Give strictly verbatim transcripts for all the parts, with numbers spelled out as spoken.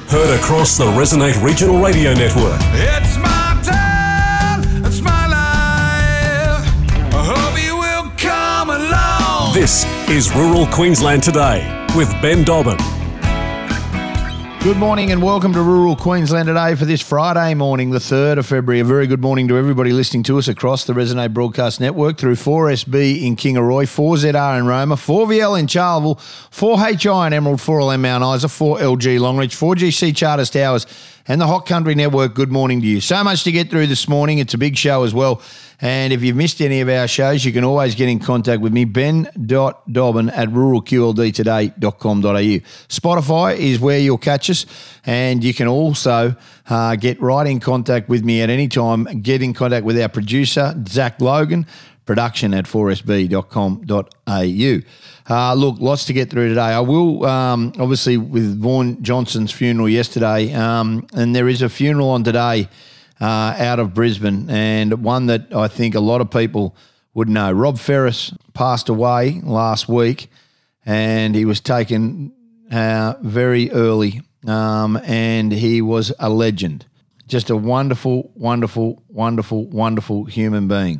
Heard across the Resonate Regional Radio Network. It's my time, it's my life. I hope you will come along. This is Rural Queensland Today with Ben Dobbin. Good morning and welcome to Rural Queensland Today for this Friday morning, the third of February. A very good morning to everybody listening to us across the Resonate Broadcast Network through four S B in Kingaroy, four Z R in Roma, four V L in Charleville, four H I in Emerald, four L M Mount Isa, four L G Longreach, four G C Charters Towers and the Hot Country Network. Good morning to you. So much to get through this morning. It's a big show as well. And if you've missed any of our shows, you can always get in contact with me, ben dot dobbin at rural q l d today dot com dot a u. Spotify is where you'll catch us, and you can also uh, get right in contact with me at any time. Get in contact with our producer, Zach Logan, production at four s b dot com dot a u. Uh, look, lots to get through today. I will, um, obviously, with Vaughan Johnson's funeral yesterday, um, and there is a funeral on today Uh, out of Brisbane, and one that I think a lot of people would know. Rob Ferris passed away last week, and he was taken uh, very early, um, and he was a legend. Just a wonderful, wonderful, wonderful, wonderful human being.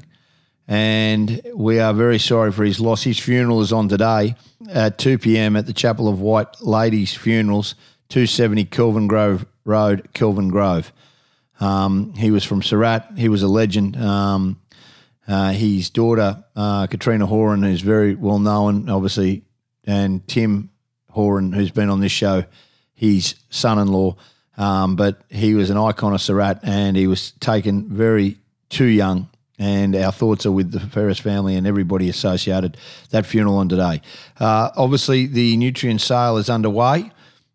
And we are very sorry for his loss. His funeral is on today at two p.m. at the Chapel of White Ladies Funerals, two seventy Kelvin Grove Road, Kelvin Grove. Um, he was from Surat. He was a legend. Um, uh, his daughter, uh, Katrina Horan, who's very well known, obviously, and Tim Horan, who's been on this show, his son-in-law. Um, but he was an icon of Surat, and he was taken very too young. And our thoughts are with the Ferris family and everybody associated. That funeral on today. Uh, obviously, the nutrient sale is underway.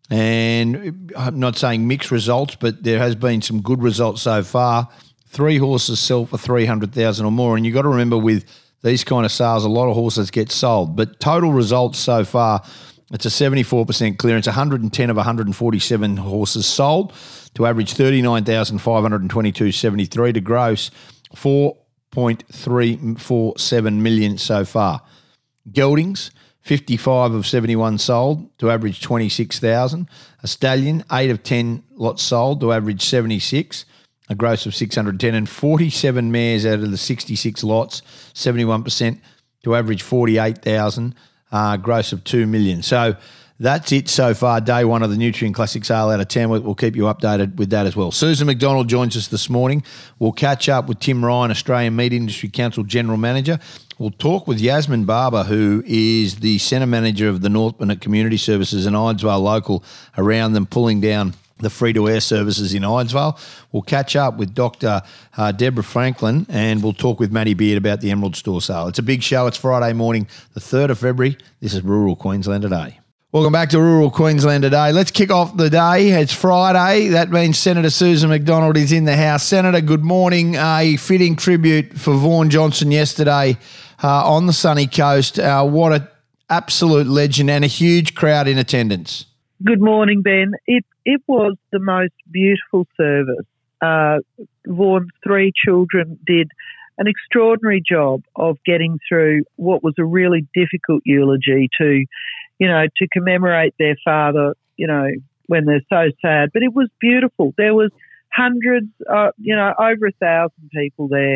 And I'm not saying mixed results, but there has been some good results so far. Three horses sell for three hundred thousand dollars or more. And you've got to remember with these kind of sales, a lot of horses get sold. But total results so far, it's a seventy-four percent clearance, one hundred ten of one hundred forty-seven horses sold to average thirty-nine thousand five hundred twenty-two dollars seventy-three to gross four point three four seven million dollars so far. Geldings, fifty-five of seventy-one sold to average twenty-six thousand. A stallion, eight of ten lots sold to average seventy-six, a gross of six hundred ten, and forty-seven mares out of the sixty-six lots, seventy-one percent to average forty-eight thousand, uh, gross of two million. So that's it so far, day one of the Nutrient Classic sale out of Tamworth. We'll keep you updated with that as well. Susan McDonald joins us this morning. We'll catch up with Tim Ryan, Australian Meat Industry Council General Manager. We'll talk with Yasmin Barber, who is the Centre Manager of the North Burnett Community Services and Idesvale Local, around them pulling down the free-to-air services in Idesvale. We'll catch up with Doctor Uh, Deborah Franklin, and we'll talk with Matty Beard about the Emerald Store sale. It's a big show. It's Friday morning, the third of February. This is Rural Queensland Today. Welcome back to Rural Queensland Today. Let's kick off the day. It's Friday. That means Senator Susan McDonald is in the house. Senator, good morning. A fitting tribute for Vaughan Johnson yesterday uh, on the sunny coast. Uh, what an absolute legend, and a huge crowd in attendance. Good morning, Ben. It it was the most beautiful service. Uh, Vaughan's three children did an extraordinary job of getting through what was a really difficult eulogy to, you know, to commemorate their father, you know, when they're so sad. But it was beautiful. There was hundreds, uh, you know, over a thousand people there.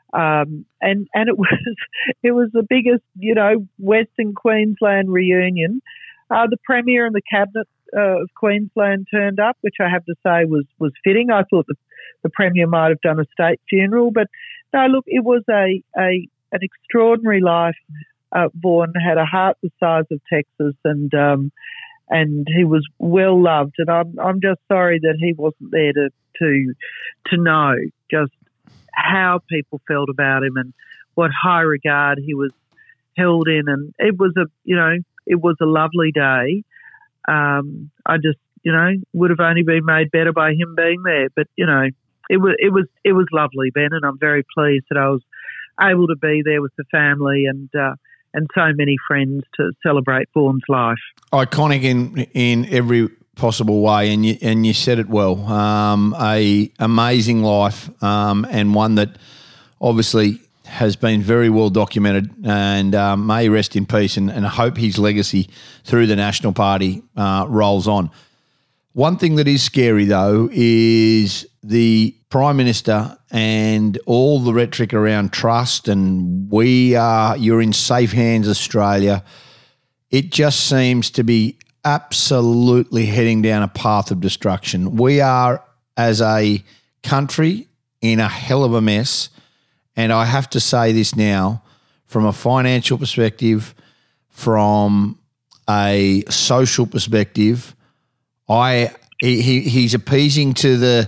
Um, and, and it was it was the biggest, you know, Western Queensland reunion. Uh, the Premier and the Cabinet uh, of Queensland turned up, which I have to say was, was fitting. I thought the, the Premier might have done a state funeral. But, no, look, it was a, a an extraordinary life. Uh, Vaughan had a heart the size of Texas, and um, and he was well loved. And I'm I'm just sorry that he wasn't there to to to know just how people felt about him and what high regard he was held in. And it was a you know it was a lovely day. Um, I just you know would have only been made better by him being there. But you know it was it was it was lovely, Ben, and I'm very pleased that I was able to be there with the family and. Uh, and so many friends to celebrate Vaughan's life. Iconic in in every possible way, and you and you said it well. Um, a amazing life, um, and one that obviously has been very well documented, and um, may rest in peace, and, and I hope his legacy through the National Party uh, rolls on. One thing that is scary, though, is the Prime Minister and all the rhetoric around trust and we are, you're in safe hands, Australia. It just seems to be absolutely heading down a path of destruction. We are, as a country, in a hell of a mess. And I have to say this now, from a financial perspective, from a social perspective, I he, he's appeasing to the,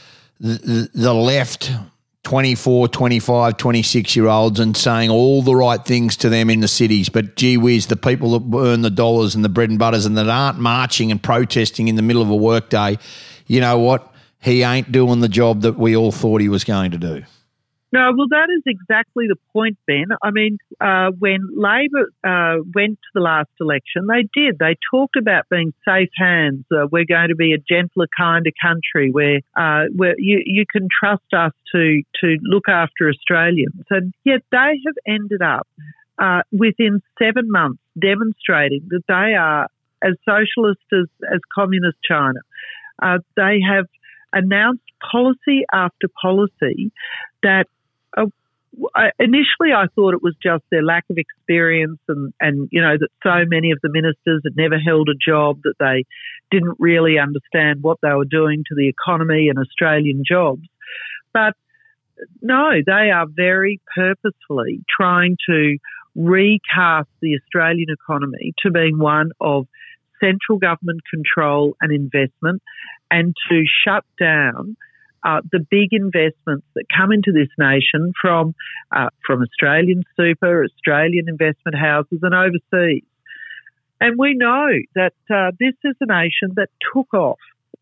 the the left twenty-four, twenty-five, twenty-six-year-olds and saying all the right things to them in the cities. But gee whiz, the people that earn the dollars and the bread and butters and that aren't marching and protesting in the middle of a workday, you know what? He ain't doing the job that we all thought he was going to do. No, well, that is exactly the point, Ben. I mean, uh, when Labor uh, went to the last election, they did. They talked about being safe hands. Uh, we're going to be a gentler, kinder country where uh, where you, you can trust us to to look after Australians. And yet they have ended up uh, within seven months demonstrating that they are as socialist as, as communist China. Uh, they have announced policy after policy that uh, initially I thought it was just their lack of experience and, and, you know, that so many of the ministers had never held a job, that they didn't really understand what they were doing to the economy and Australian jobs. But no, they are very purposefully trying to recast the Australian economy to being one of central government control and investment, and to shut down uh, the big investments that come into this nation from uh, from Australian super, Australian investment houses and overseas. And we know that uh, this is a nation that took off.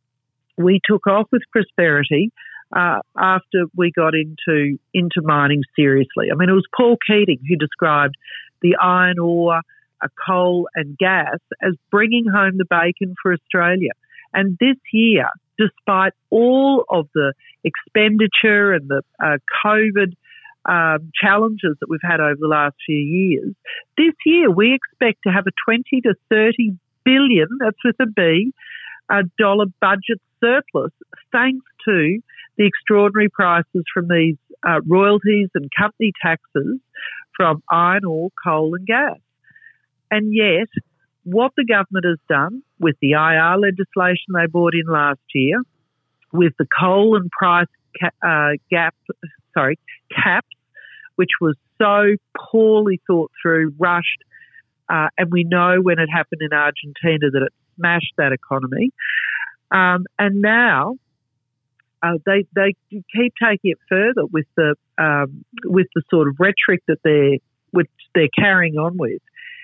We took off with prosperity uh, after we got into, into mining seriously. I mean, it was Paul Keating who described the iron ore, a coal and gas as bringing home the bacon for Australia. And this year, despite all of the expenditure and the uh, COVID um, challenges that we've had over the last few years, this year we expect to have a twenty to thirty billion, that's with a B, uh, dollar budget surplus, thanks to the extraordinary prices from these uh, royalties and company taxes from iron ore, coal and gas. And yet, what the government has done with the I R legislation they brought in last year, with the coal and price ca- uh, gap, sorry, caps, which was so poorly thought through, rushed, uh, and we know when it happened in Argentina that it smashed that economy. Um, and now uh, they they keep taking it further with the um, with the sort of rhetoric that they're which they're carrying on with.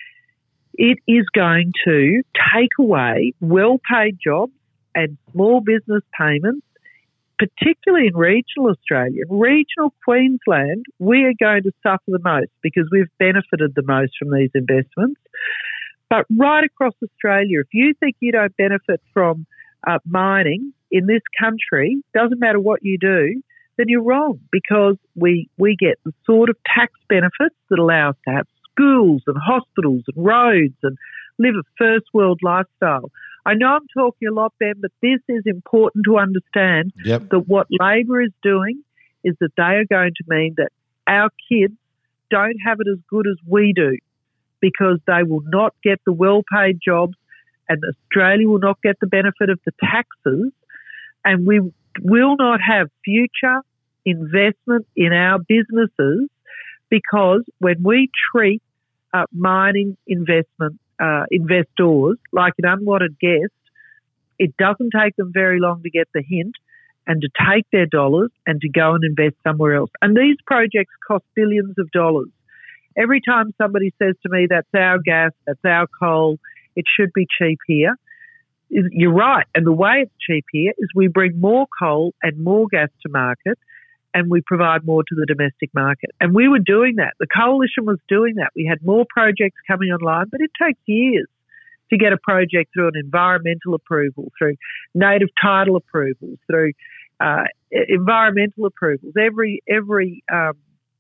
It is going to take away well-paid jobs and small business payments, particularly in regional Australia. In regional Queensland, we are going to suffer the most because we've benefited the most from these investments. But right across Australia, if you think you don't benefit from uh, mining in this country, doesn't matter what you do, then you're wrong, because we, we get the sort of tax benefits that allow us to have schools and hospitals and roads and live a first world lifestyle. I know I'm talking a lot, Ben, but this is important to understand. Yep. That what Labor is doing is that they are going to mean that our kids don't have it as good as we do, because they will not get the well-paid jobs and Australia will not get the benefit of the taxes, and we will not have future investment in our businesses, because when we treat uh, mining investment uh, investors like an unwanted guest, it doesn't take them very long to get the hint and to take their dollars and to go and invest somewhere else. And these projects cost billions of dollars. Every time somebody says to me, that's our gas, that's our coal, it should be cheap here, you're right. And the way it's cheap here is we bring more coal and more gas to market, and we provide more to the domestic market. And we were doing that. The coalition was doing that. We had more projects coming online, but it takes years to get a project through an environmental approval, through native title approvals, through uh, environmental approvals, every every um,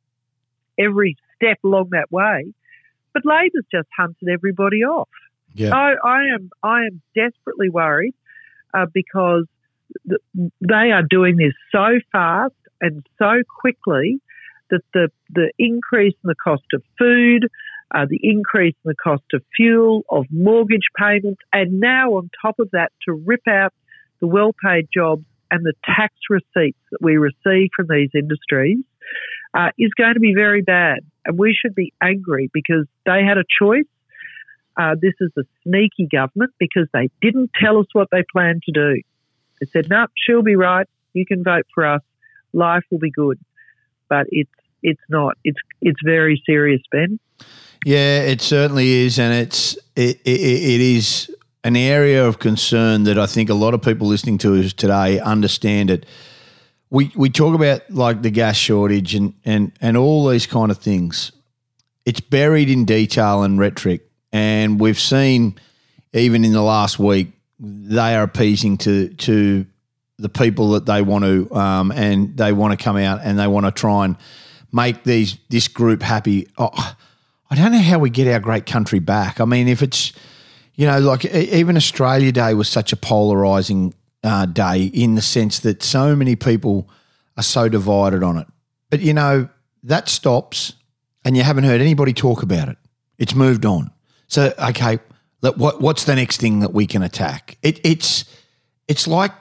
every step along that way. But Labor's just hunted everybody off. Yeah. I, I am I am desperately worried uh, because th- they are doing this so fast and so quickly that the, the increase in the cost of food, uh, the increase in the cost of fuel, of mortgage payments, and now on top of that to rip out the well-paid jobs and the tax receipts that we receive from these industries uh, is going to be very bad. And we should be angry because they had a choice. Uh, this is a sneaky government because they didn't tell us what they planned to do. They said, no, she'll be right. You can vote for us. Life will be good. But it's it's not. It's it's very serious, Ben. Yeah, it certainly is, and it's it, it, it is an area of concern that I think a lot of people listening to us today understand it. We we talk about like the gas shortage and, and, and all these kind of things. It's buried in detail and rhetoric, and we've seen even in the last week they are appeasing to to the people that they want to, um, and they want to come out and they want to try and make these this group happy. Oh, I don't know how we get our great country back. I mean, if it's, you know, like even Australia Day was such a polarising uh, day in the sense that so many people are so divided on it. But, you know, that stops and you haven't heard anybody talk about it. It's moved on. So, okay, let, what what's the next thing that we can attack? It, it's it's like,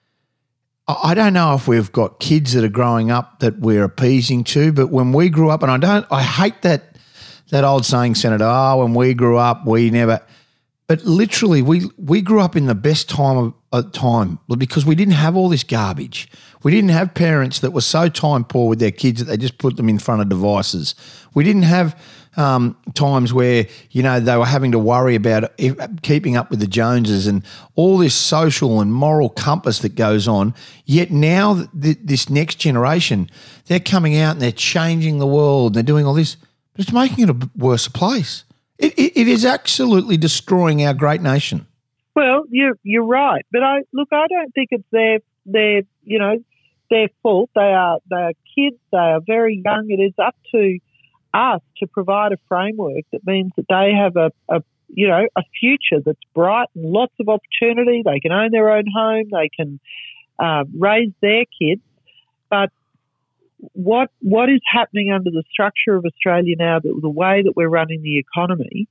I don't know if we've got kids that are growing up that we're appeasing to, but when we grew up, and I don't, I hate that that old saying, Senator, oh, when we grew up, we never, but literally we we grew up in the best time of uh, time because we didn't have all this garbage. We didn't have parents that were so time poor with their kids that they just put them in front of devices. We didn't have um, times where, you know, they were having to worry about if, keeping up with the Joneses and all this social and moral compass that goes on. Yet now th- this next generation, they're coming out and they're changing the world. And they're doing all this, but it's making it a worse place. It, it, it is absolutely destroying our great nation. Well, you're you're right, but I look, I don't think it's their their you know their fault. They are they are kids. They are very young. It is up to us to provide a framework that means that they have a, a you know a future that's bright and lots of opportunity. They can own their own home. They can uh, raise their kids. But what what is happening under the structure of Australia now, the, the way that we're running the economy,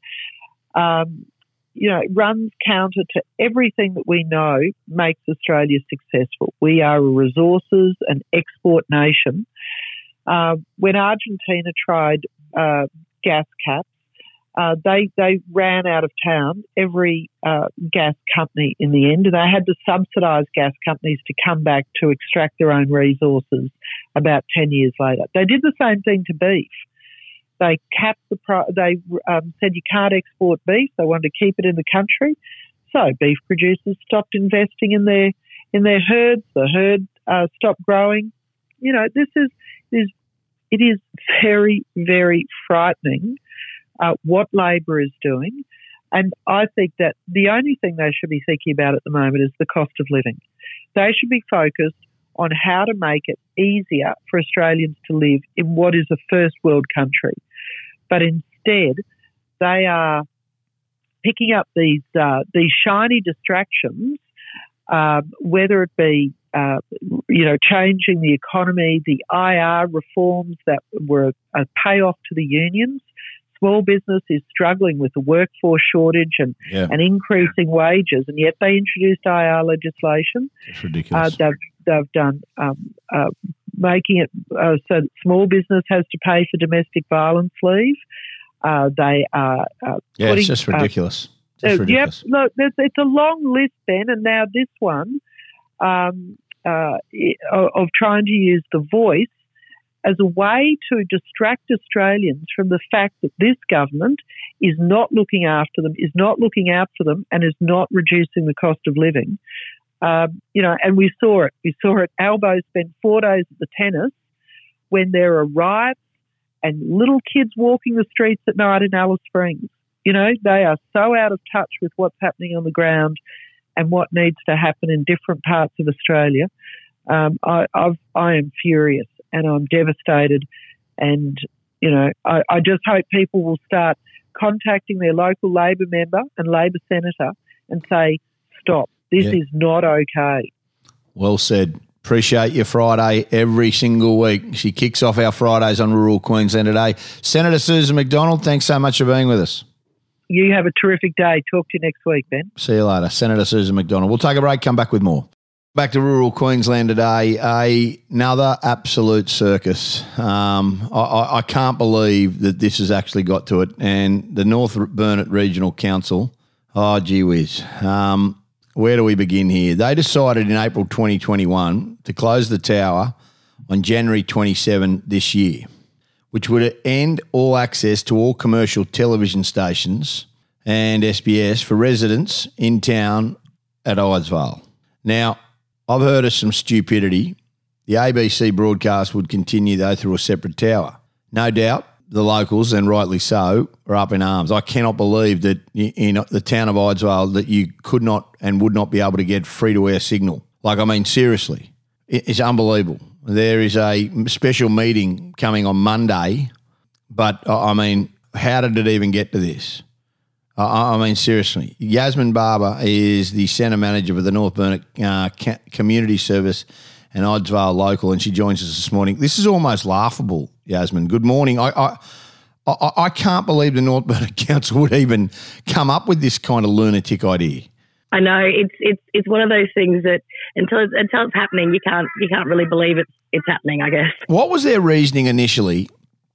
um, you know, it runs counter to everything that we know makes Australia successful. We are a resources and export nation. Uh, when Argentina tried uh, gas caps, uh, they they ran out of town every uh, gas company in the end. They had to subsidise gas companies to come back to extract their own resources about ten years later. They did the same thing to beef. They capped the pri- they um, said you can't export beef. They wanted to keep it in the country, so beef producers stopped investing in their in their herds. The herd uh, stopped growing. You know, this is is it is very very frightening uh, what Labor is doing, and I think that the only thing they should be thinking about at the moment is the cost of living. They should be focused on how to make it easier for Australians to live in what is a first world country. But instead, they are picking up these uh, these shiny distractions, uh, whether it be uh, you know changing the economy, the I R reforms that were a payoff to the unions. Small business is struggling with the workforce shortage and, yeah. and increasing wages, and yet they introduced I R legislation. It's ridiculous. Uh, they've they've done um, uh, making it uh, so that small business has to pay for domestic violence leave. Uh, they are uh, yeah, putting, it's just ridiculous. Uh, just ridiculous. Yep, look, there's, it's a long list, Ben, and now this one um, uh, of trying to use the voice as a way to distract Australians from the fact that this government is not looking after them, is not looking out for them, and is not reducing the cost of living. Um, you know, and we saw it. We saw it. Albo spent four days at the tennis when there are riots and little kids walking the streets at night in Alice Springs. You know, they are so out of touch with what's happening on the ground and what needs to happen in different parts of Australia. Um, I, I've, I am furious and I'm devastated. And, you know, I, I just hope people will start contacting their local Labor member and Labor senator and say, stop. This Yeah. is not okay. Well said. Appreciate your Friday every single week. She kicks off our Fridays on Rural Queensland Today. Senator Susan McDonald, thanks so much for being with us. You have a terrific day. Talk to you next week, Ben. See you later. Senator Susan McDonald. We'll take a break, come back with more. Back to Rural Queensland Today. A, another absolute circus. Um, I, I, I can't believe that this has actually got to it. And the North Burnett Regional Council, oh, gee whiz. Um, where do we begin here? They decided in April twenty twenty-one to close the tower on January twenty-seventh this year, which would end all access to all commercial television stations and S B S for residents in town at Eidsvale. Now, I've heard of some stupidity. The A B C broadcast would continue, though, through a separate tower. No doubt the locals, and rightly so, are up in arms. I cannot believe that in the town of Eidsvale that you could not and would not be able to get free-to-air signal. Like, I mean, seriously, it's unbelievable. There is a special meeting coming on Monday, but, I mean, how did it even get to this? I mean, seriously. Yasmin Barber is the centre manager for the North Burnett uh, Community Service and Eidsvale Local, and she joins us this morning. This is almost laughable, Yasmin. Good morning. I I, I, I can't believe the North Burnett Council would even come up with this kind of lunatic idea. I know it's it's it's one of those things that until it's, until it's happening, you can't you can't really believe it's it's happening, I guess. What was their reasoning initially?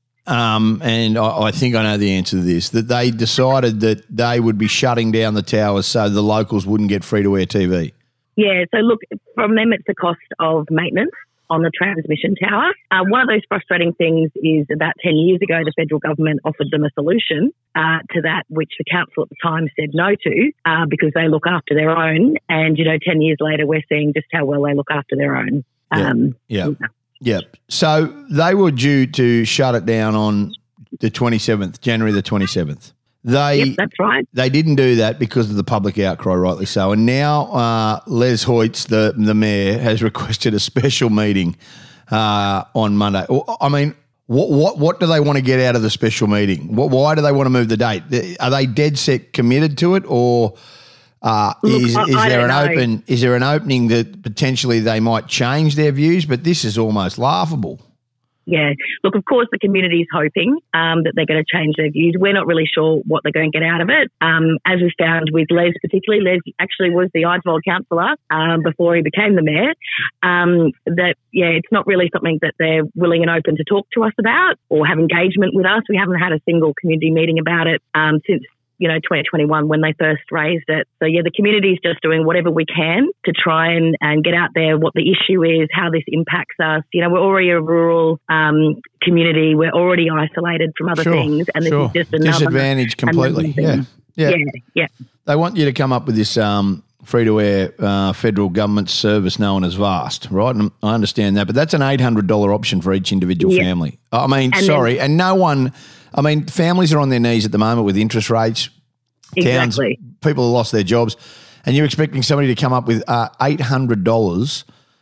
Um, and I, I think I know the answer to this, that they decided that they would be shutting down the towers so the locals wouldn't get free-to-air T V. Yeah, so look, from them it's the cost of maintenance on the transmission tower. Uh, one of those frustrating things is about ten years ago, the federal government offered them a solution uh, to that, which the council at the time said no to uh, because they look after their own. And, you know, ten years later, we're seeing just how well they look after their own. Um, yeah. yeah. Yeah. So they were due to shut it down on the twenty-seventh, January the twenty-seventh. They, yep, that's right. They didn't do that because of the public outcry, rightly so. And now uh, Les Hoyts, the, the mayor, has requested a special meeting uh, on Monday. I mean, what, what what do they want to get out of the special meeting? What, why do they want to move the date? Are they dead set committed to it, or uh, Look, is, I, is I there an know. open is there an opening that potentially they might change their views? But this is almost laughable. Yeah. Look, of course, the community is hoping um, that they're going to change their views. We're not really sure what they're going to get out of it. Um, as we found with Les, particularly, Les actually was the Eidsvale councillor um, before he became the mayor. Um, that, yeah, it's not really something that they're willing and open to talk to us about or have engagement with us. We haven't had a single community meeting about it um, since you know, twenty twenty-one when they first raised it. So, yeah, the community is just doing whatever we can to try and, and get out there what the issue is, how this impacts us. You know, we're already a rural um, community. We're already isolated from other Sure, things. And this sure. is just another disadvantage completely. another Yeah. yeah. Yeah, yeah. They want you to come up with this um, free-to-air uh, federal government service known as VAST, right? And I understand that, but that's an eight hundred dollars option for each individual Yeah. family. I mean, And sorry, then- and no one – I mean, families are on their knees at the moment with interest rates. Towns, Exactly. people have lost their jobs, and you're expecting somebody to come up with uh, eight hundred dollars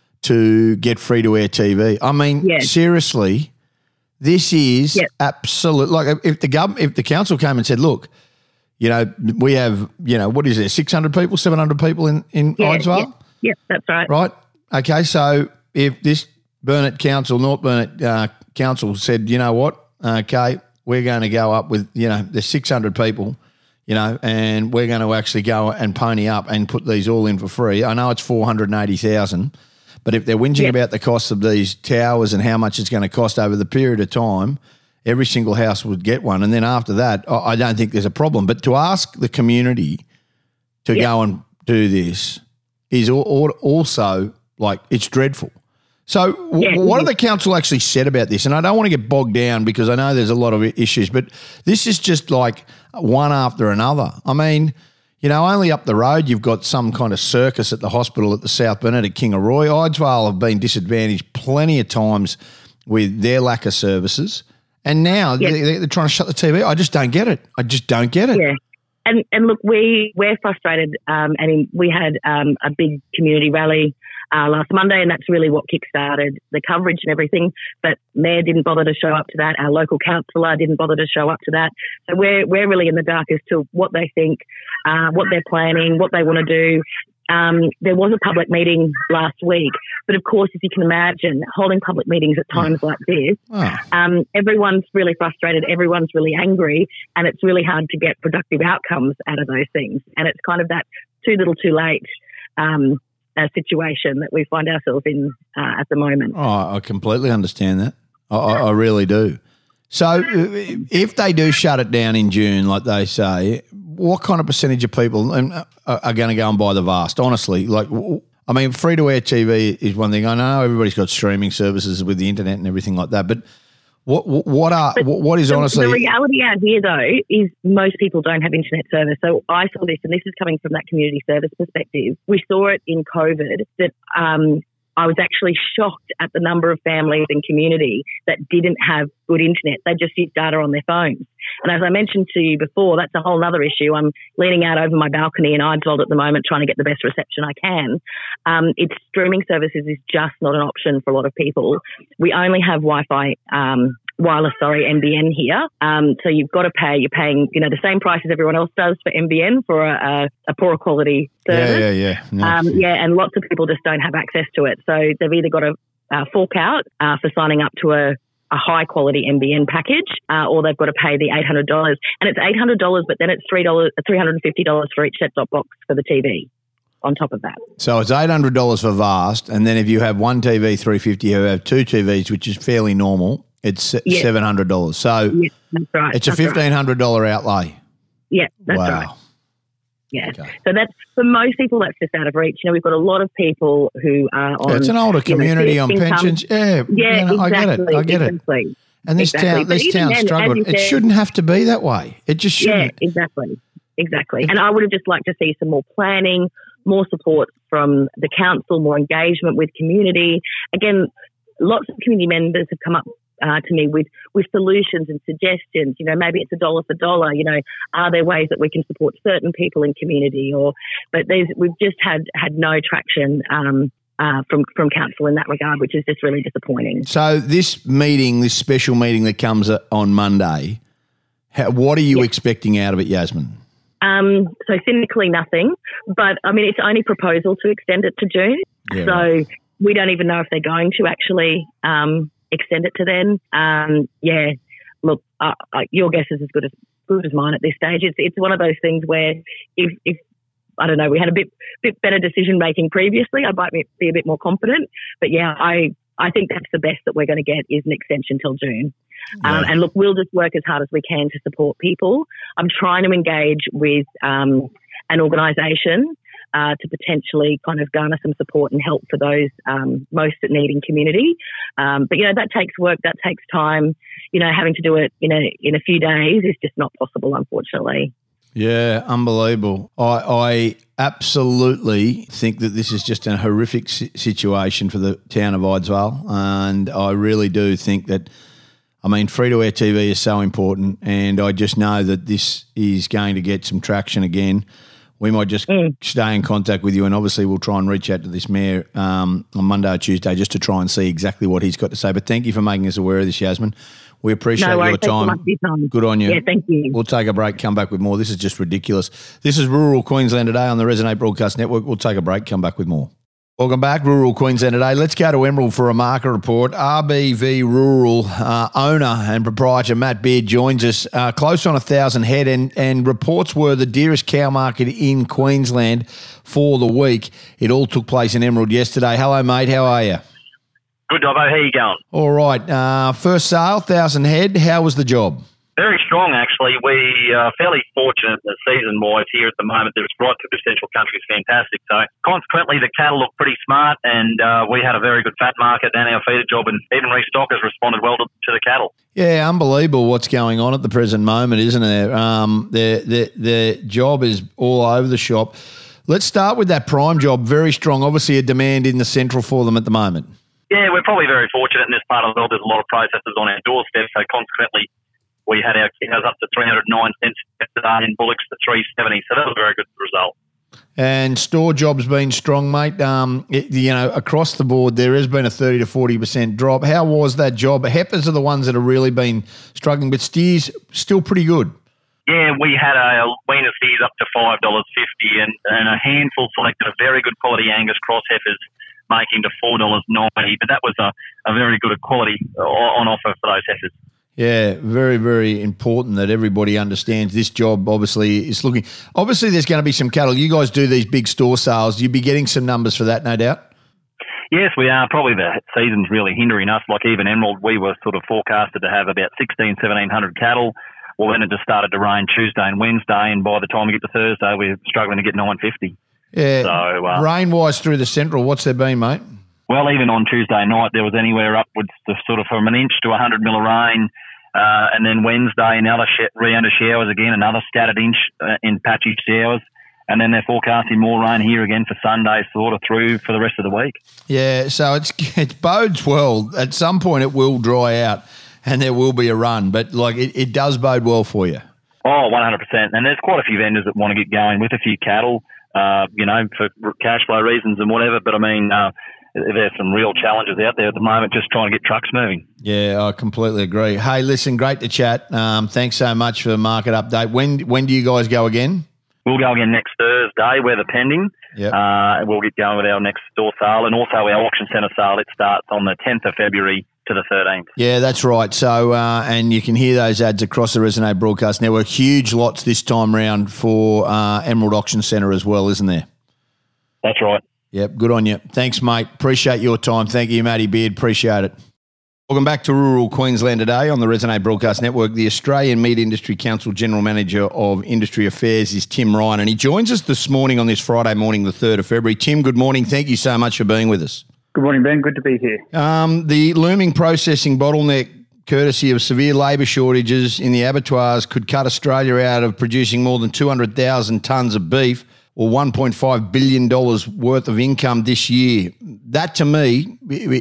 to get free-to-air T V. I mean, Yeah. seriously, this is Yep. absolute. Like, if the government, if the council came and said, "Look, you know, we have, you know, what is there, six hundred people, seven hundred people in in Yeah, Eidsvale, yeah, yeah, that's right. right? Okay, so if this Burnett Council, North Burnett uh, Council said, you know what, okay, we're going to go up with, you know, there's six hundred people." You know, and we're going to actually go and pony up and put these all in for free. I know it's four hundred eighty thousand, but if they're whinging Yep. about the cost of these towers and how much it's going to cost over the period of time, every single house would get one. And then after that, I I don't think there's a problem. But to ask the community to Yep. go and do this is al- al- also like, it's dreadful. So w- Yeah. what have the council actually said about this? And I don't want to get bogged down because I know there's a lot of i- issues, but this is just like one after another. I mean, you know, only up the road you've got some kind of circus at the hospital at the South Burnett at Kingaroy. Eidsvale have been disadvantaged plenty of times with their lack of services. And now Yeah. they, they're trying to shut the T V. I just don't get it. I just don't get it. Yeah. And and look, we, we're frustrated. Um, and we had um, a big community rally uh, last Monday, and that's really what kick-started the coverage and everything. But Mayor didn't bother to show up to that. Our local councillor didn't bother to show up to that. So we're we're really in the dark as to what they think, uh, what they're planning, what they want to do. Um, there was a public meeting last week, but of course, as you can imagine, holding public meetings at times like this, Oh. um, everyone's really frustrated, everyone's really angry, and it's really hard to get productive outcomes out of those things. And it's kind of that too little too late um, uh, situation that we find ourselves in uh, at the moment. Oh, I completely understand that. I, I, I really do. So uh, if they do shut it down in June, like they say, what kind of percentage of people are, are going to go and buy the Vast? Honestly, like, I mean, free-to-air T V is one thing. I know everybody's got streaming services with the internet and everything like that, but what what are But what is the, honestly the reality out here, though, is most people don't have internet service. So I saw this, and this is coming from that community service perspective. We saw it in COVID that um, I was actually shocked at the number of families and community that didn't have good internet. They just used data on their phones. And as I mentioned to you before, that's a whole other issue. I'm leaning out over my balcony in Eidsvold at the moment trying to get the best reception I can. Um, it's streaming services is just not an option for a lot of people. We only have Wi-Fi, um, wireless, sorry, N B N here. Um, so you've got to pay, you're paying, you know, the same price as everyone else does for N B N for a, a, a poorer quality service. Yeah, yeah, yeah. No. Um, yeah, and lots of people just don't have access to it. So they've either got to uh, fork out uh, for signing up to a, a high-quality N B N package uh, or they've got to pay the eight hundred dollars. And it's eight hundred dollars, but then it's three dollars, three hundred fifty dollars for each set-top box for the T V on top of that. So it's eight hundred dollars for Vast, and then if you have one T V, three hundred fifty dollars, you have two T Vs, which is fairly normal, it's Yes. seven hundred dollars. So Yeah, that's right. it's a that's right. fifteen hundred dollars outlay. Yeah, that's wow. right. Yeah. Okay. So that's, for most people, that's just out of reach. You know, we've got a lot of people who are on... Yeah, it's an older you know, community on income. pensions. Yeah, Yeah, you know, I get exactly. it. I get it. exactly. And this Exactly. town, But this even town then, as struggled. you It said- shouldn't have to be that way. It just Yeah, shouldn't. exactly. Exactly. And I would have just liked to see some more planning, more support from the council, more engagement with community. Again, lots of community members have come up uh, to me with, with solutions and suggestions. You know, maybe it's a dollar for dollar. You know, are there ways that we can support certain people in community? Or, but there's, we've just had, had no traction um, uh, from, from council in that regard, which is just really disappointing. So this meeting, this special meeting that comes on Monday, how, what are you Yeah. expecting out of it, Yasmin? Um, so cynically nothing, but I mean, it's only proposal to extend it to June. Yeah, so right. we don't even know if they're going to actually um, extend it to then. Um, yeah, look, uh, uh, your guess is as good as good as mine at this stage. It's it's one of those things where if, if I don't know, we had a bit bit better decision making previously, I might be be a bit more confident. But yeah, I I think that's the best that we're going to get is an extension till June. Um, Yeah. and look, we'll just work as hard as we can to support people. I'm trying to engage with um, an organisation uh, to potentially kind of garner some support and help for those um, most at need in community. Um, but, you know, that takes work, that takes time. You know, having to do it in a, in a few days is just not possible, unfortunately. Yeah, unbelievable. I, I absolutely think that this is just a horrific si- situation for the town of Eidsvold, and I really do think that, I mean, free-to-air T V is so important, and I just know that this is going to get some traction again. We might just Mm. stay in contact with you, and obviously we'll try and reach out to this mayor um, on Monday or Tuesday just to try and see exactly what he's got to say. But thank you for making us aware of this, Yasmin. We appreciate No worries. your Thanks so time. much for your time. Good on you. Yeah, thank you. We'll take a break, come back with more. This is just ridiculous. This is Rural Queensland Today on the Resonate Broadcast Network. We'll take a break, come back with more. Welcome back, Rural Queensland Today. Let's go to Emerald for a market report. R B V Rural uh, owner and proprietor Matt Beard joins us. Uh, close on a thousand head, and, and reports were the dearest cow market in Queensland for the week. It all took place in Emerald yesterday. Hello, mate. How are you? Good, Dobbo. How you going? All right. Uh, first sale, thousand head. How was the job? Very strong, actually. We are fairly fortunate that season-wise here at the moment. There's right through the central country is fantastic. So consequently, the cattle look pretty smart, and uh, we had a very good fat market and our feeder job, and even restockers responded well to, to the cattle. Yeah, unbelievable what's going on at the present moment, isn't there? Um, the, the, the job is all over the shop. Let's start with that prime job. Very strong. Obviously a demand in the central for them at the moment. Yeah, we're probably very fortunate in this part of the world. There's a lot of processors on our doorstep, so consequently we had our cows up to three hundred nine cents yesterday and bullocks to three seventy, so that was a very good result. And store job's been strong, mate. Um, it, you know, across the board, there has been a thirty to forty percent drop. How was that job? Heifers are the ones that have really been struggling, but steers still pretty good. Yeah, we had a weaner steers up to five dollars fifty, and, and a handful selected of very good quality Angus cross heifers, making to four dollars ninety. But that was a, a very good quality on offer for those heifers. Yeah, very, very important that everybody understands this job obviously is looking – obviously there's going to be some cattle. You guys do these big store sales. You'll be getting some numbers for that, no doubt? Yes, we are. Probably the season's really hindering us. Like even Emerald, we were sort of forecasted to have about sixteen, seventeen hundred cattle. Well, then it just started to rain Tuesday and Wednesday, and by the time we get to Thursday, we're struggling to get nine fifty. Yeah, so, uh, rain-wise through the central, what's there been, mate? Well, even on Tuesday night, there was anywhere upwards to sort of from an inch to one hundred mil of rain. Uh, and then Wednesday, another sh- round of showers again, another scattered inch uh, in patchy showers. And then they're forecasting more rain here again for Sunday, sort of through for the rest of the week. Yeah, so it's it bodes well. At some point it will dry out and there will be a run, but like it, it does bode well for you. Oh, one hundred percent. And there's quite a few vendors that want to get going with a few cattle, uh, you know, for cash flow reasons and whatever. But I mean, uh, there's some real challenges out there at the moment just trying to get trucks moving. Yeah, I completely agree. Hey, listen, great to chat. Um, thanks so much for the market update. When when do you guys go again? We'll go again next Thursday, weather pending. Yep. Uh, we'll get going with our next store sale and also our auction centre sale. It starts on the tenth of February to the thirteenth. Yeah, that's right. So, uh, and you can hear those ads across the Resonate Broadcast Network. Huge lots this time round for uh, Emerald Auction Centre as well, isn't there? That's right. Yep, good on you. Thanks, mate. Appreciate your time. Thank you, Matty Beard. Appreciate it. Welcome back to Rural Queensland Today on the Resonate Broadcast Network. The Australian Meat Industry Council General Manager of Industry Affairs is Tim Ryan, and he joins us this morning on this Friday morning, the third of February. Tim, good morning. Thank you so much for being with us. Good morning, Ben. Good to be here. Um, the looming processing bottleneck, courtesy of severe labour shortages in the abattoirs, could cut Australia out of producing more than two hundred thousand tonnes of beef, or one point five billion dollars worth of income this year. That, to me,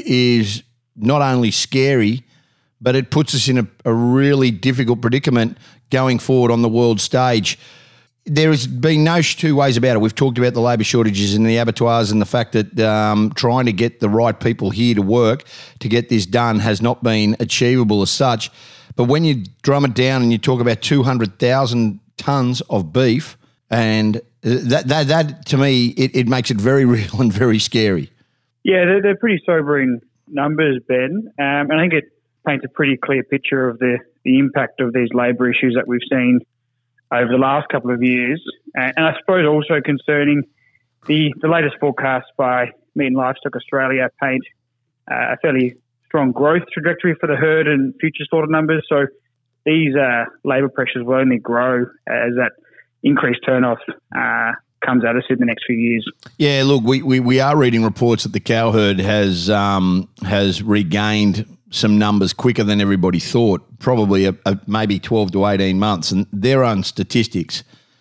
is not only scary, but it puts us in a, a really difficult predicament going forward on the world stage. There has been no two ways about it. We've talked about the labour shortages in the abattoirs and the fact that um, trying to get the right people here to work to get this done has not been achievable as such. But when you drum it down and you talk about two hundred thousand tonnes of beef, and that, that, that to me, it, it makes it very real and very scary. Yeah, they're, they're pretty sobering numbers, Ben. Um, and I think it paints a pretty clear picture of the, the impact of these labour issues that we've seen over the last couple of years. Uh, and I suppose also concerning the, the latest forecasts by Meat and Livestock Australia paint uh, a fairly strong growth trajectory for the herd and future slaughter numbers. So these uh, labour pressures will only grow as that increased turn-off uh, comes at us in the next few years. Yeah, look, we, we, we are reading reports that the cow herd has um, has regained some numbers quicker than everybody thought, probably a, a, maybe twelve to eighteen months, and their own statistics.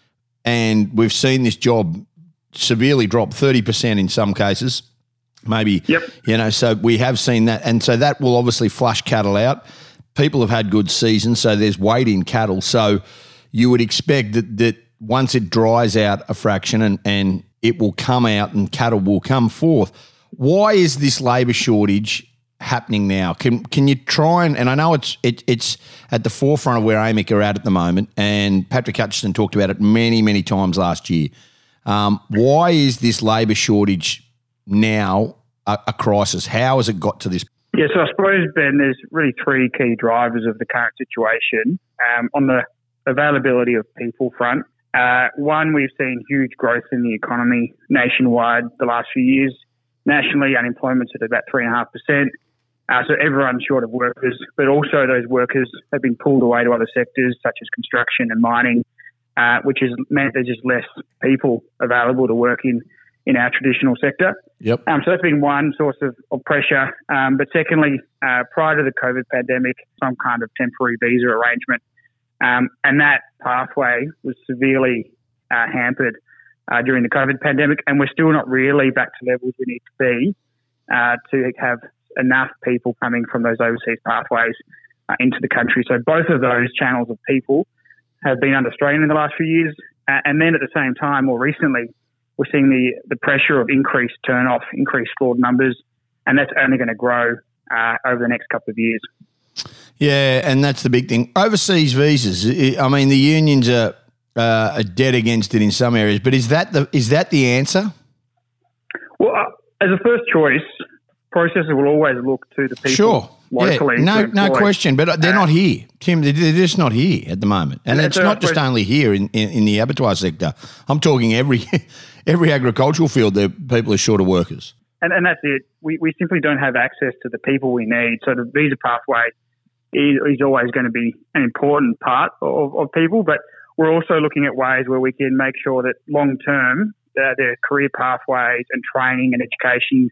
And we've seen this job severely drop thirty percent in some cases, maybe, yep. you know, so we have seen that. And so that will obviously flush cattle out. People have had good seasons, so there's weight in cattle. So you would expect that that once it dries out a fraction and, and it will come out and cattle will come forth. Why is this labour shortage happening now? Can can you try and, and I know it's it, it's at the forefront of where A M I C are at at the moment, and Patrick Hutchison talked about it many, many times last year. Um, why is this labour shortage now a, a crisis? How has it got to this? Yeah, so I suppose, Ben, there's really three key drivers of the current situation. Um, on the availability of people front, Uh, one, we've seen huge growth in the economy nationwide the last few years. Nationally, unemployment's at about three point five percent. Uh, so everyone's short of workers, but also those workers have been pulled away to other sectors such as construction and mining, uh, which has meant there's just less people available to work in, in our traditional sector. Yep. Um, so that's been one source of, of pressure. Um, but secondly, uh, prior to the COVID pandemic, some kind of temporary visa arrangement. Um, and that pathway was severely uh, hampered uh, during the COVID pandemic, and we're still not really back to levels we need to be uh, to have enough people coming from those overseas pathways uh, into the country. So both of those channels of people have been under strain in the last few years. Uh, and then at the same time, more recently, we're seeing the, the pressure of increased turn-off, increased slaughter numbers, and that's only going to grow uh, over the next couple of years. Yeah, and that's the big thing. Overseas visas. I mean, the unions are, uh, are dead against it in some areas, but is that the is that the answer? Well, uh, as a first choice, processors will always look to the people Sure. locally. Yeah, no, to no employ. question, but they're Uh, not here, Tim. They're they're just not here at the moment, and Yeah, it's so not I just suppose- only here in, in, in the abattoir sector. I'm talking every every agricultural field. There, people are short of workers. And, and that's it. We, we simply don't have access to the people we need. So the visa pathway is, is always going to be an important part of, of people. But we're also looking at ways where we can make sure that long term uh, there are career pathways and training and education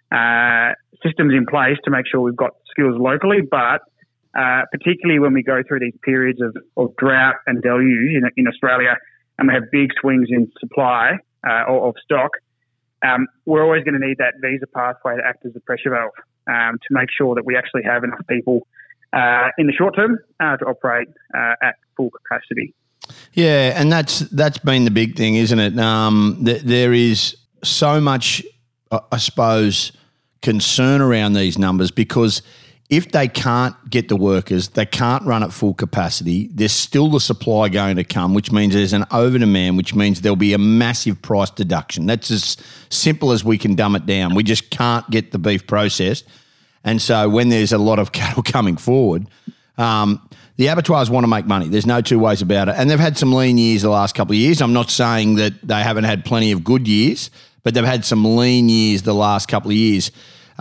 uh, systems in place to make sure we've got skills locally. But uh, particularly when we go through these periods of, of drought and deluge in, in Australia, and we have big swings in supply uh, of, of stock, Um, we're always going to need that visa pathway to act as a pressure valve um, to make sure that we actually have enough people uh, in the short term uh, to operate uh, at full capacity. Yeah, and that's that's been the big thing, isn't it? Um, th- there is so much, uh, I suppose, concern around these numbers because if they can't get the workers, they can't run at full capacity, there's still the supply going to come, which means there's an over-demand, which means there'll be a massive price deduction. That's as simple as we can dumb it down. We just can't get the beef processed. And so when there's a lot of cattle coming forward, um, the abattoirs want to make money. There's no two ways about it. And they've had some lean years the last couple of years. I'm not saying that they haven't had plenty of good years, but they've had some lean years the last couple of years.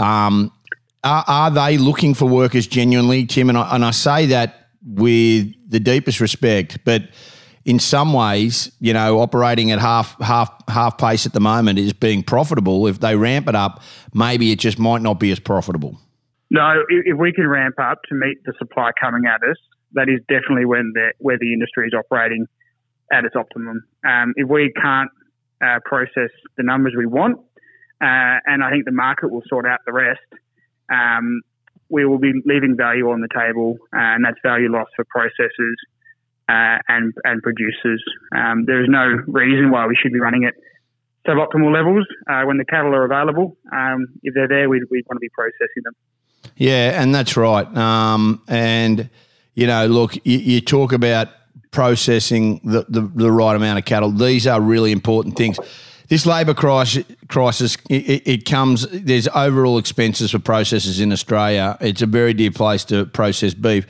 Um Are, are they looking for workers genuinely, Tim? And I, and I say that with the deepest respect, but in some ways, you know, operating at half half half pace at the moment is being profitable. If they ramp it up, maybe it just might not be as profitable. No, if, if we can ramp up to meet the supply coming at us, that is definitely when the, where the industry is operating at its optimum. Um, if we can't uh, process the numbers we want, uh, and I think the market will sort out the rest, Um, we will be leaving value on the table, uh, and that's value loss for processors uh, and and producers. Um, there is no reason why we should be running at suboptimal levels uh, when the cattle are available. Um, if they're there, we we want to be processing them. Yeah, and that's right. Um, and, you know, look, you, you talk about processing the, the, the right amount of cattle. These are really important things. This labour crisis, crisis it, it comes, there's overall expenses for processors in Australia. It's a very dear place to process beef.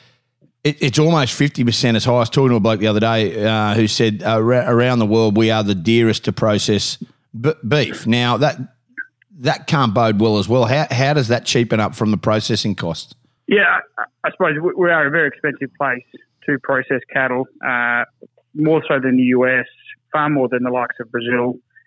It, it's almost fifty percent as high. I was talking to a bloke the other day uh, who said uh, around the world we are the dearest to process b- beef. Now, that that can't bode well as well. How, how does that cheapen up from the processing cost? Yeah, I, I suppose we, we are a very expensive place to process cattle, uh, more so than the U S, far more than the likes of Brazil.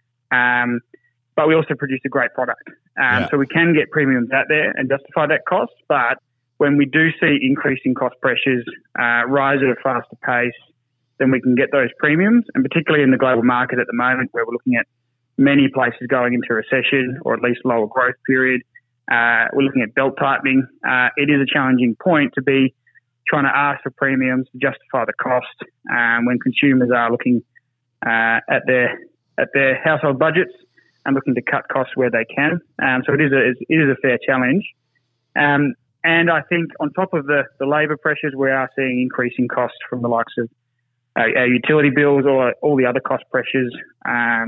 Um, but we also produce a great product. Um, Yeah. So we can get premiums out there and justify that cost. But when we do see increasing cost pressures uh, rise at a faster pace, then we can get those premiums. And particularly in the global market at the moment, where we're looking at many places going into recession or at least lower growth period, uh, we're looking at belt tightening. Uh, it is a challenging point to be trying to ask for premiums to justify the cost um, when consumers are looking uh, at their at their household budgets and looking to cut costs where they can. Um, so it is a it is a fair challenge. Um, and I think on top of the, the labour pressures, we are seeing increasing costs from the likes of uh, our utility bills or all the other cost pressures um,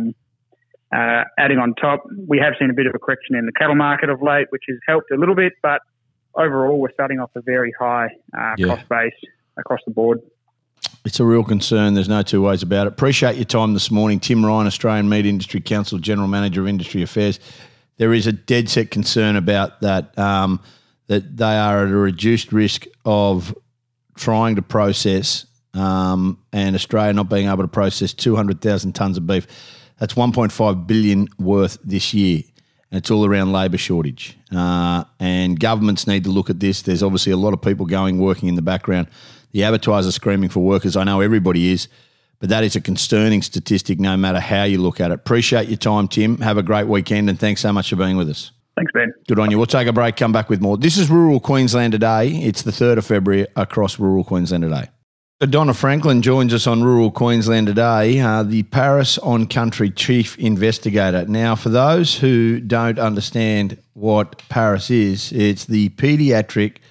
uh, adding on top. We have seen a bit of a correction in the cattle market of late, which has helped a little bit, but overall we're starting off a very high uh, Yeah. cost base across the board. It's a real concern. There's no two ways about it. Appreciate your time this morning. Tim Ryan, Australian Meat Industry Council, General Manager of Industry Affairs. There is a dead set concern about that, um, that they are at a reduced risk of trying to process um, and Australia not being able to process two hundred thousand tonnes of beef. That's one point five billion dollars worth this year. And it's all around labour shortage. Uh, and governments need to look at this. There's obviously a lot of people going, working in the background. The abattoirs are screaming for workers. I know everybody is, but that is a concerning statistic no matter how you look at it. Appreciate your time, Tim. Have a great weekend, and thanks so much for being with us. Thanks, Ben. Good on you. We'll take a break, come back with more. This is Rural Queensland Today. It's the third of February across Rural Queensland Today. Donna Franklin joins us on Rural Queensland Today, uh, the Paris On Country Chief Investigator. Now, for those who don't understand what Paris is, it's the paediatric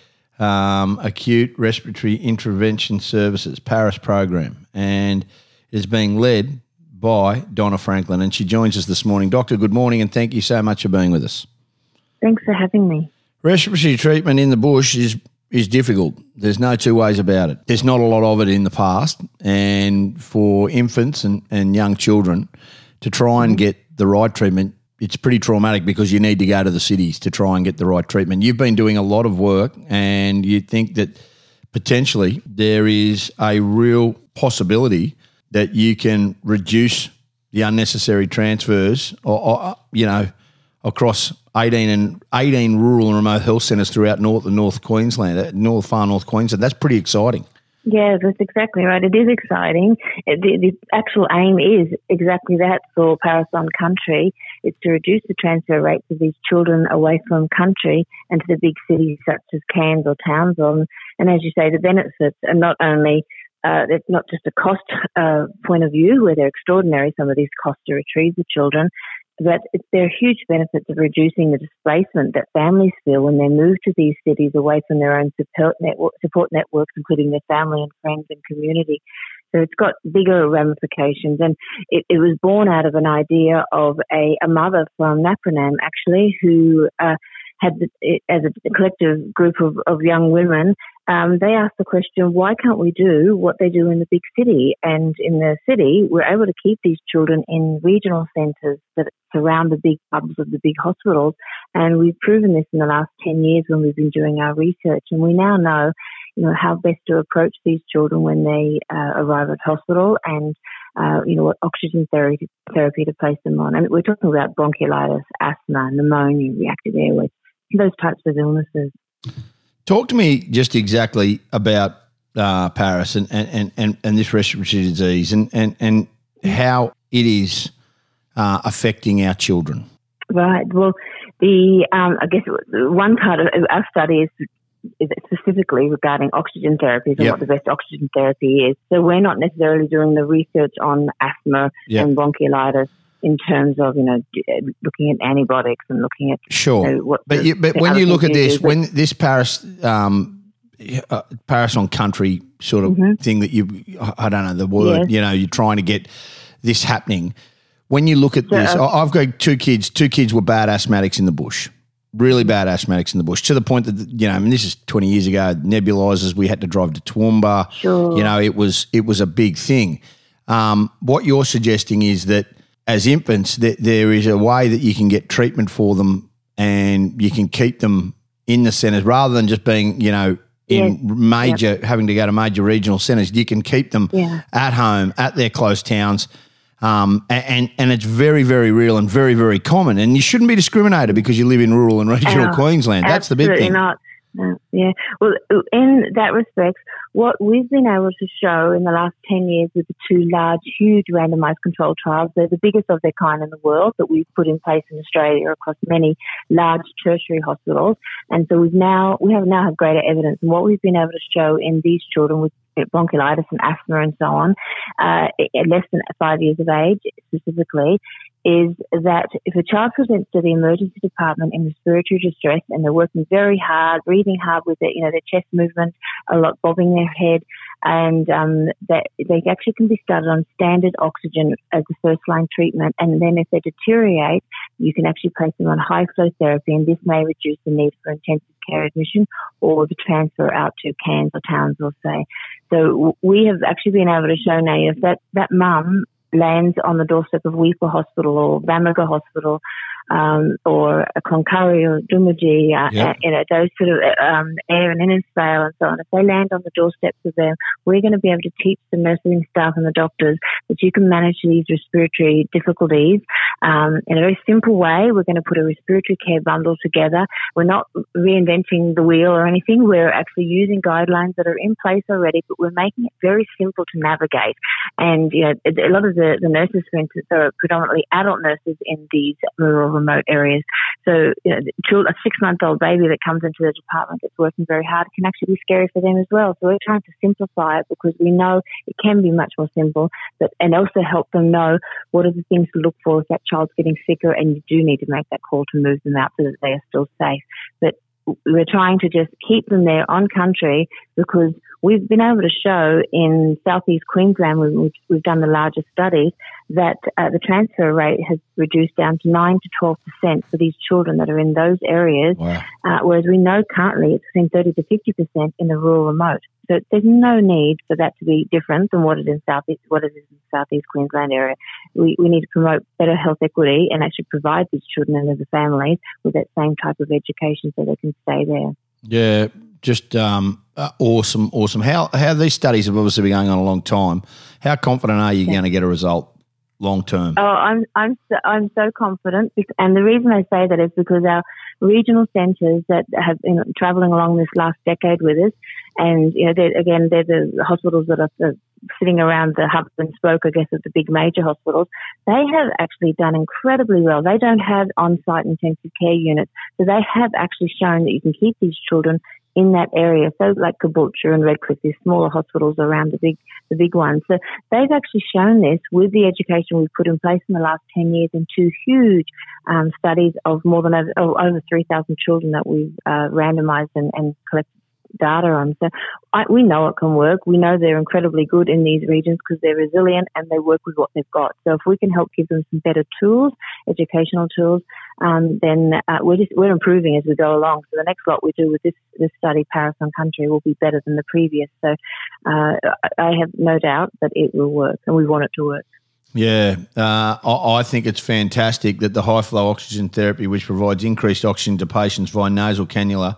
um, Acute Respiratory Intervention Services, PARIS program, and is being led by Donna Franklin, and she joins us this morning. Doctor, good morning, and thank you so much for being with us. Thanks for having me. Respiratory treatment in the bush is is difficult. There's no two ways about it. There's not a lot of it in the past, and for infants and, and young children to try and get the right treatment, it's pretty traumatic because you need to go to the cities to try and get the right treatment. You've been doing a lot of work, and you think that potentially there is a real possibility that you can reduce the unnecessary transfers or, or you know, across eighteen and eighteen rural and remote health centres throughout North and North Queensland, North far North Queensland. That's pretty exciting. Yeah, that's exactly right. It is exciting. It, the, the actual aim is exactly that for PARIS on country. It's to reduce the transfer rates of these children away from country and to the big cities such as Cairns or Townsville. And as you say, the benefits are not only Uh, it's not just a cost uh, point of view where they're extraordinary, some of these costs to retrieve the children, but it's, there are huge benefits of reducing the displacement that families feel when they move to these cities away from their own support, network, support networks, including their family and friends and community. So it's got bigger ramifications, and it, it was born out of an idea of a, a mother from Napranam, actually, who uh, had, the, as a collective group of, of young women, um, they asked the question, why can't we do what they do in the big city? And in the city, we're able to keep these children in regional centres that surround the big hubs of the big hospitals. And we've proven this in the last ten years when we've been doing our research. And we now know, you know, how best to approach these children when they uh, arrive at hospital and, uh, you know, what oxygen therapy, therapy to place them on. I mean, we're talking about bronchiolitis, asthma, pneumonia, reactive airways, those types of illnesses. Talk to me just exactly about uh, PARIS and, and, and, and this respiratory disease and, and, and how it is uh, affecting our children. Right. Well, the um, I guess one part of our study is, is specifically regarding oxygen therapies and yep. what the best oxygen therapy is. So we're not necessarily doing the research on asthma yep. and bronchiolitis in terms of, you know, looking at antibiotics and looking at sure. You know, what but the, you, but the when you look at this, is, when this PARIS um, uh, PARIS on country sort of mm-hmm. thing that you, I don't know the word, yes. you know, you're trying to get this happening. When you look at so, this, uh, I've got two kids. Two kids were bad asthmatics in the bush, really bad asthmatics in the bush, to the point that, you know, I mean, this is twenty years ago. Nebulizers, we had to drive to Toowoomba. Sure. You know, it was it was a big thing. Um, what you're suggesting is that as infants, that there is a way that you can get treatment for them and you can keep them in the centres rather than just being, you know, in yes. major, yep. having to go to major regional centres. You can keep them yeah. at home, at their close towns, um, and, and it's very, very real and very, very common. And you shouldn't be discriminated because you live in rural and regional uh, Queensland. That's the big thing. Absolutely not. Uh, yeah. Well, in that respect, what we've been able to show in the last ten years with the two large, huge randomised controlled trials, they're the biggest of their kind in the world that we've put in place in Australia across many large tertiary hospitals. And so we've now, we have now have greater evidence. And what we've been able to show in these children with bronchiolitis and asthma and so on, uh, less than five years of age specifically, is that if a child presents to the emergency department in respiratory distress and they're working very hard, breathing hard with it, you know, their chest movement, a lot bobbing their head, and um, that they actually can be started on standard oxygen as the first line treatment. And then if they deteriorate, you can actually place them on high flow therapy, and this may reduce the need for intensive care admission or the transfer out to Cairns or Townsville, say. So we have actually been able to show now if that, that mum lands on the doorstep of Weipa Hospital or Bamaga Hospital um, or Cloncurry or Doomadgee, uh, yep. you know, those sort of um, Ayr and Innisfail and so on. If they land on the doorsteps of them, we're going to be able to teach the nursing staff and the doctors that you can manage these respiratory difficulties um, in a very simple way. We're going to put a respiratory care bundle together. We're not reinventing the wheel or anything. We're actually using guidelines that are in place already, but we're making it very simple to navigate. And, you know, a lot of the, the nurses, for instance, are predominantly adult nurses in these rural, remote areas. So, you know, a six-month-old baby that comes into the department that's working very hard can actually be scary for them as well. So we're trying to simplify it because we know it can be much more simple, but and also help them know what are the things to look for if that child's getting sicker and you do need to make that call to move them out so that they are still safe. But we're trying to just keep them there on country because we've been able to show in southeast Queensland, we've, we've done the largest studies, that uh, the transfer rate has reduced down to nine to twelve percent for these children that are in those areas, Wow. uh, whereas we know currently it's between thirty to fifty percent in the rural remote. So there's no need for that to be different than what it is in southeast, what it is in southeast Queensland area. We, we need to promote better health equity and actually provide these children and their families with that same type of education so they can stay there. Yeah, just um, uh, awesome, awesome. How how these studies have obviously been going on a long time. How confident are you yeah. going to get a result long term? Oh, I'm I'm so, I'm so confident, and the reason I say that is because our regional centres that have been travelling along this last decade with us, and you know, they're, again, they're the hospitals that are the, sitting around the hub and spoke, I guess, of the big major hospitals. They have actually done incredibly well. They don't have on-site intensive care units, so they have actually shown that you can keep these children in that area. So like Caboolture and Redcliffe, these smaller hospitals around the big the big ones. So they've actually shown this with the education we've put in place in the last ten years in two huge um, studies of more than over, oh, over three thousand children that we've uh, randomised and, and collected data on. So I, we know it can work. We know they're incredibly good in these regions because they're resilient and they work with what they've got. So if we can help give them some better tools, educational tools, um, then uh, we're just we're improving as we go along. So the next lot we do with this this study, Paris on Country, will be better than the previous. So uh, I have no doubt that it will work, and we want it to work. Yeah, uh, I, I think it's fantastic that the high-flow oxygen therapy, which provides increased oxygen to patients via nasal cannula,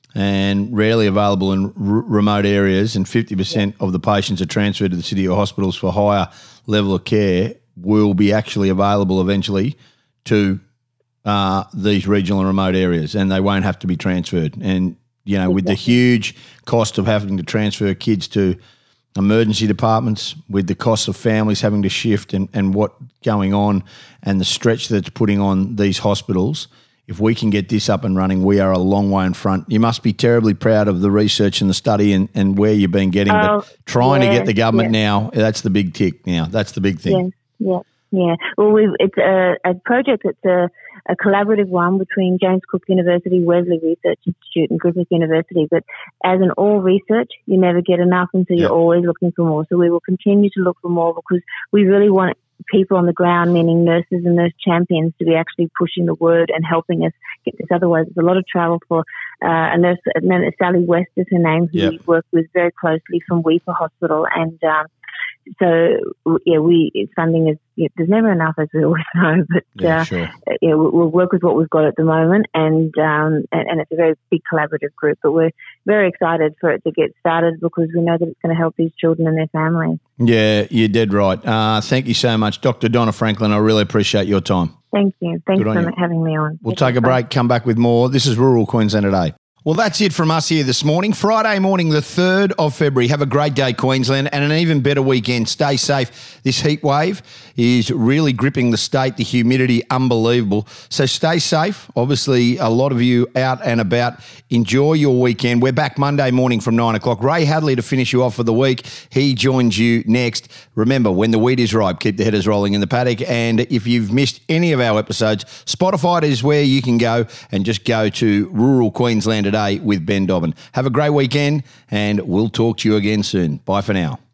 and rarely available in r- remote areas, and fifty percent yeah. of the patients are transferred to the city or hospitals for higher level of care, will be actually available eventually to uh, these regional and remote areas, and they won't have to be transferred. And, you know, exactly. with the huge cost of having to transfer kids to emergency departments, with the cost of families having to shift and, and what going on and the stretch that's putting on these hospitals, if we can get this up and running, we are a long way in front. You must be terribly proud of the research and the study and, and where you've been getting, oh, but trying yeah, to get the government yeah. now, that's the big tick now. That's the big thing. Yeah, yeah, yeah. Well, we've, it's a, a project that's a, a collaborative one between James Cook University, Wesley Research Institute and Griffith University. But as in all research, you never get enough, and so you're yeah. always looking for more. So we will continue to look for more because we really want people on the ground, meaning nurses and nurse champions, to be actually pushing the word and helping us get this. Otherwise, there's a lot of travel for uh, a nurse, Sally West is her name, who yep. we work with very closely from Weeper Hospital. And um, so, yeah, we funding is, yeah, there's never enough, as we always know, but yeah, uh, sure. yeah, we'll, we'll work with what we've got at the moment, and, um, and and it's a very big collaborative group, but we're very excited for it to get started because we know that it's going to help these children and their families. Yeah, you're dead right. Uh, thank you so much, Doctor Donna Franklin. I really appreciate your time. Thank you. Thanks Good for on you. having me on. We'll take a break, come back with more. This is Rural Queensland Today. Well, that's it from us here this morning. Friday morning, the third of February. Have a great day, Queensland, and an even better weekend. Stay safe. This heat wave is really gripping the state. The humidity, unbelievable. So stay safe. Obviously, a lot of you out and about. Enjoy your weekend. We're back Monday morning from nine o'clock. Ray Hadley to finish you off for the week. He joins you next. Remember, when the wheat is ripe, keep the headers rolling in the paddock. And if you've missed any of our episodes, Spotify is where you can go, and just go to Rural Queensland Today with Ben Dobbin. Have a great weekend, and we'll talk to you again soon. Bye for now.